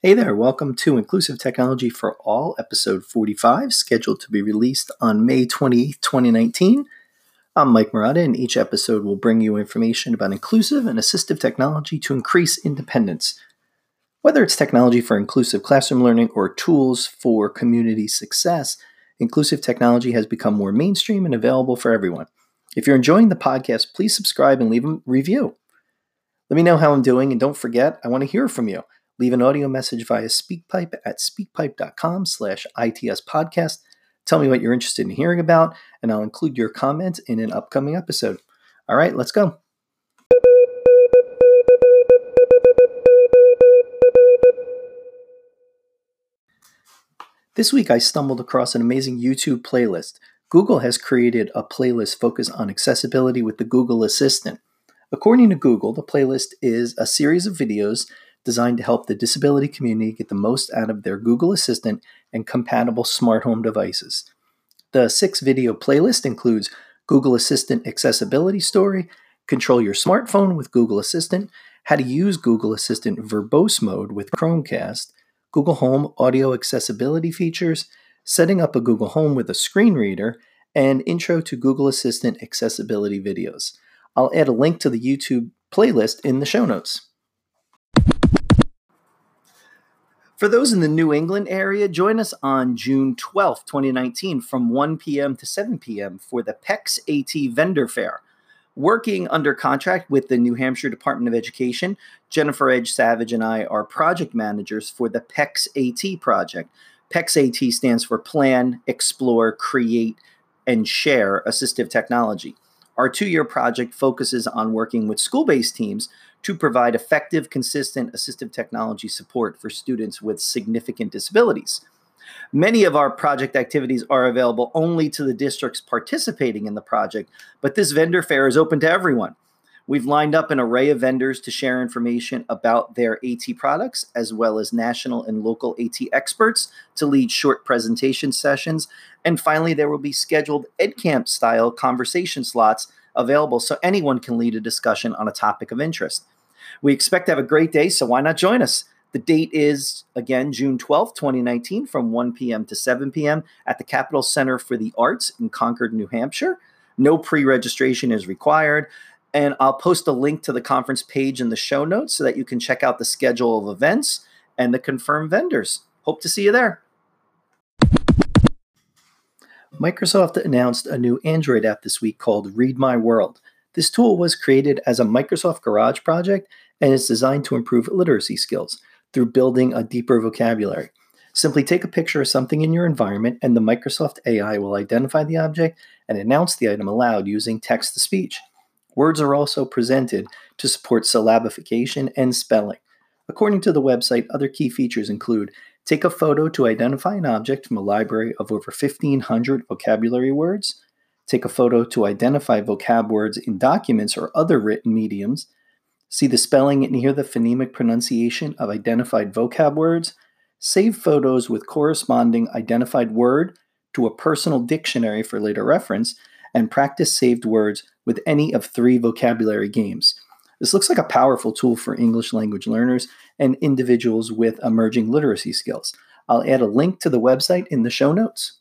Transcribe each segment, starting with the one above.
Hey there, welcome to Inclusive Technology for All, episode 45, scheduled to be released on May 28th, 2019. I'm Mike Murata, and each episode will bring you information about inclusive and assistive technology to increase independence. Whether it's technology for inclusive classroom learning or tools for community success, inclusive technology has become more mainstream and available for everyone. If you're enjoying the podcast, please subscribe and leave a review. Let me know how I'm doing, and don't forget, I want to hear from you. Leave an audio message via SpeakPipe at speakpipe.com/ITS-podcast. Tell me what you're interested in hearing about, and I'll include your comment in an upcoming episode. All right, let's go. This week, I stumbled across an amazing YouTube playlist. Google has created a playlist focused on accessibility with the Google Assistant. According to Google, the playlist is a series of videos designed to help the disability community get the most out of their Google Assistant and compatible smart home devices. The 6-video playlist includes Google Assistant Accessibility Story, Control Your Smartphone with Google Assistant, How to Use Google Assistant Verbose Mode with Chromecast, Google Home Audio Accessibility Features, Setting Up a Google Home with a Screen Reader, and Intro to Google Assistant Accessibility Videos. I'll add a link to the YouTube playlist in the show notes. For those in the New England area, join us on June 12, 2019 from 1 p.m. to 7 p.m. for the PEX AT Vendor Fair. Working under contract with the New Hampshire Department of Education, Jennifer Edge Savage and I are project managers for the PEX AT project. PEX AT stands for Plan, Explore, Create, and Share Assistive Technology. Our 2-year project focuses on working with school-based teams to provide effective, consistent assistive technology support for students with significant disabilities. Many of our project activities are available only to the districts participating in the project, but this vendor fair is open to everyone. We've lined up an array of vendors to share information about their AT products, as well as national and local AT experts to lead short presentation sessions. And finally, there will be scheduled EdCamp-style conversation slots available so anyone can lead a discussion on a topic of interest. We expect to have a great day, so why not join us? The date is, again, June 12th, 2019, from 1 p.m. to 7 p.m. at the Capitol Center for the Arts in Concord, New Hampshire. No pre-registration is required, and I'll post a link to the conference page in the show notes so that you can check out the schedule of events and the confirmed vendors. Hope to see you there. Microsoft announced a new Android app this week called Read My World. This tool was created as a Microsoft Garage project and is designed to improve literacy skills through building a deeper vocabulary. Simply take a picture of something in your environment and the Microsoft AI will identify the object and announce the item aloud using text-to-speech. Words are also presented to support syllabification and spelling. According to the website, other key features include take a photo to identify an object from a library of over 1,500 vocabulary words, take a photo to identify vocab words in documents or other written mediums, see the spelling and hear the phonemic pronunciation of identified vocab words, save photos with corresponding identified word to a personal dictionary for later reference, and practice saved words with any of 3 vocabulary games. This looks like a powerful tool for English language learners and individuals with emerging literacy skills. I'll add a link to the website in the show notes.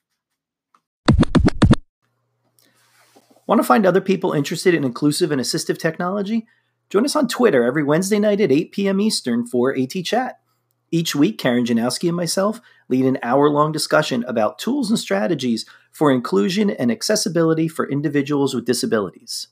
Want to find other people interested in inclusive and assistive technology? Join us on Twitter every Wednesday night at 8 p.m. Eastern for AT Chat. Each week, Karen Janowski and myself lead an hour-long discussion about tools and strategies for inclusion and accessibility for individuals with disabilities.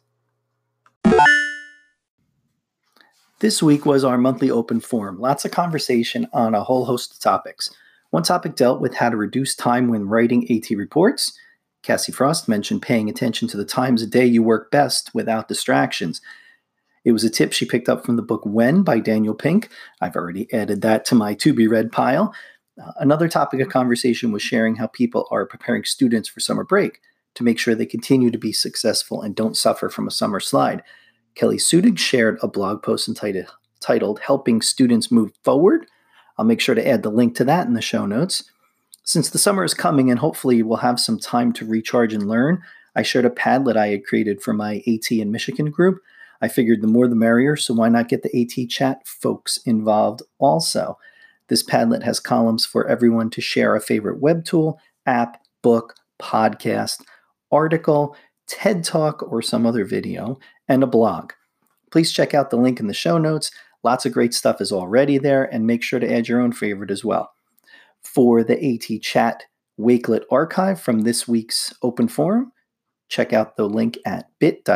This week was our monthly open forum. Lots of conversation on a whole host of topics. One topic dealt with how to reduce time when writing AT reports. Cassie Frost mentioned paying attention to the times a day you work best without distractions. It was a tip she picked up from the book When by Daniel Pink. I've already added that to my to-be-read pile. Another topic of conversation was sharing how people are preparing students for summer break to make sure they continue to be successful and don't suffer from a summer slide. Kelly Sudig shared a blog post entitled Helping Students Move Forward. I'll make sure to add the link to that in the show notes. Since the summer is coming and hopefully we'll have some time to recharge and learn, I shared a Padlet I had created for my AT in Michigan group. I figured the more the merrier, so why not get the AT Chat folks involved also? This Padlet has columns for everyone to share a favorite web tool, app, book, podcast, article, TED Talk, or some other video, and a blog. Please check out the link in the show notes. Lots of great stuff is already there, and make sure to add your own favorite as well. For the AT Chat Wakelet archive from this week's open forum, check out the link at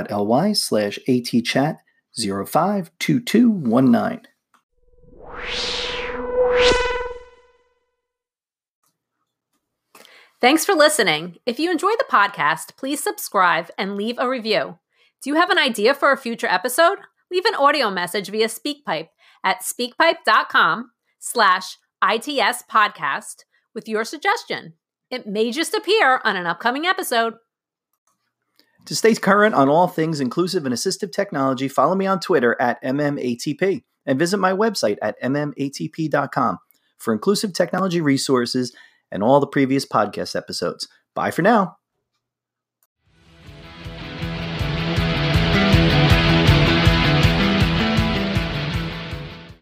bit.ly/atchat052219. Thanks for listening. If you enjoy the podcast, please subscribe and leave a review. Do you have an idea for a future episode? Leave an audio message via SpeakPipe at speakpipe.com/ITS podcast with your suggestion. It may just appear on an upcoming episode. To stay current on all things inclusive and assistive technology, follow me on Twitter at MMATP and visit my website at MMATP.com for inclusive technology resources and all the previous podcast episodes. Bye for now.